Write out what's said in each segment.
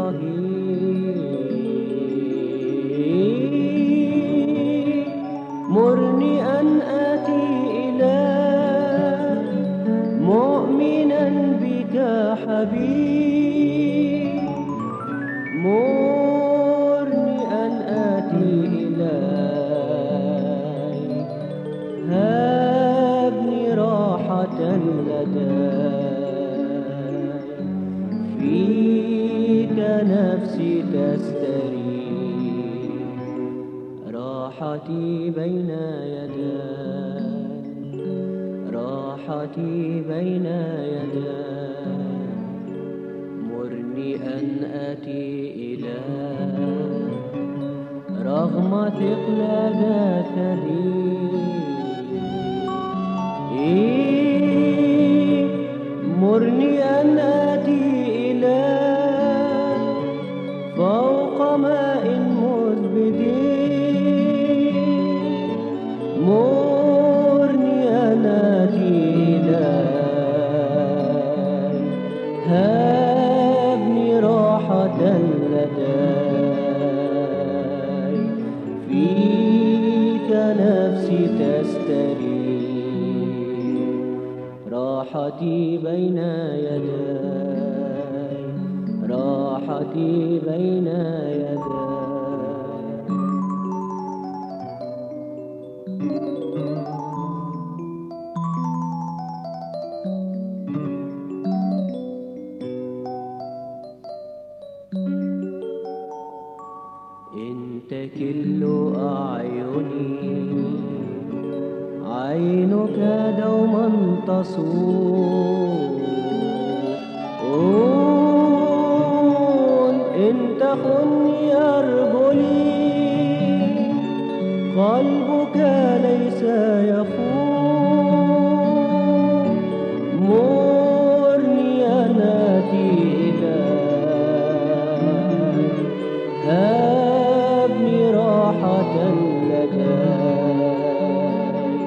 رهيب مرني أن آتي إلى مؤمنا بك حبيب مرني أن آتي إليك هبني راحة لديك فيك نفسي تستريح راحتي بين يديك راحتي بين يديك مرني أن آتي إليك رغم ثقل جسدي مرني أن آتي إليك فوق ماء مزبد مرني أن آتي إليك هبني راحة لديك فيك نفسي تستريح راحتي بين يديك راحتي بين يديك إن تكل أعيني عينك دوما تصون إن تخني أرجلي قلبك ليس يخون مرني أن آتي إليك هبني راحة لديك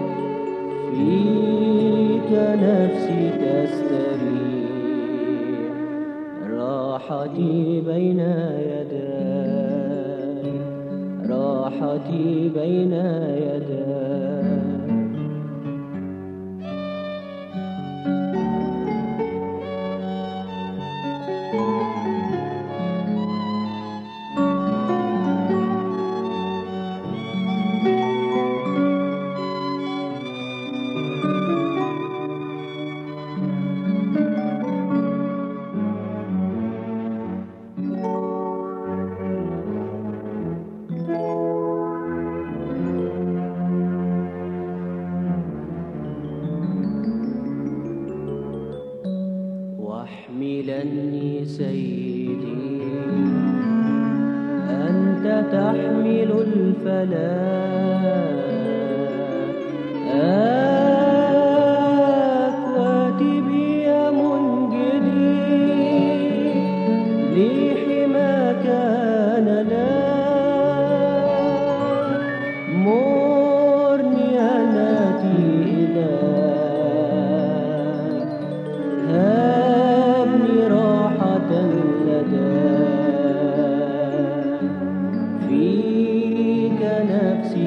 فيك نفسي تستريح راحتي بين يديك راحتي بين يديك واحملني سيدي أنت تحمل الفلاح واتبي منجدي لي حماك أنا لا مرني أن آتي إليك هبني راحة لديك فيك نفسي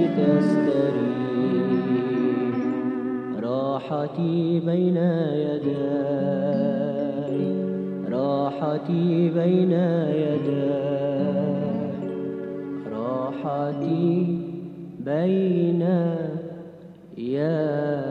تستريح راحتي بين يديك راحتي بين يديك راحتي بين يديك